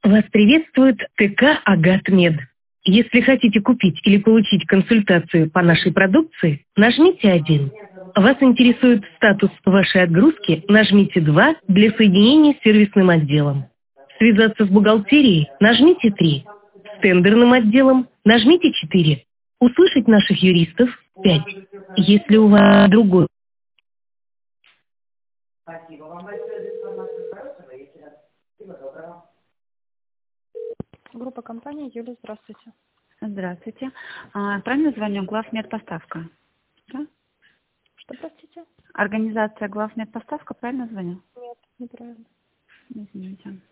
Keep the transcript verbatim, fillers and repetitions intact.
Вас приветствует ТК «Агатмед». Если хотите купить или получить консультацию по нашей продукции, нажмите один. Вас интересует статус вашей отгрузки, нажмите два для соединения с сервисным отделом. Связаться с бухгалтерией, нажмите три. С тендерным отделом нажмите четыре. Услышать наших юристов пять. Если у вас другой... Спасибо вам большое за информацию. Хорошего вечера. Всего доброго. Группа компании Юлия, здравствуйте. Здравствуйте. А, правильно звоню? Главмедпоставка. Да? Что, простите? Организация Главмедпоставка, правильно звоню? Нет, неправильно. Извините.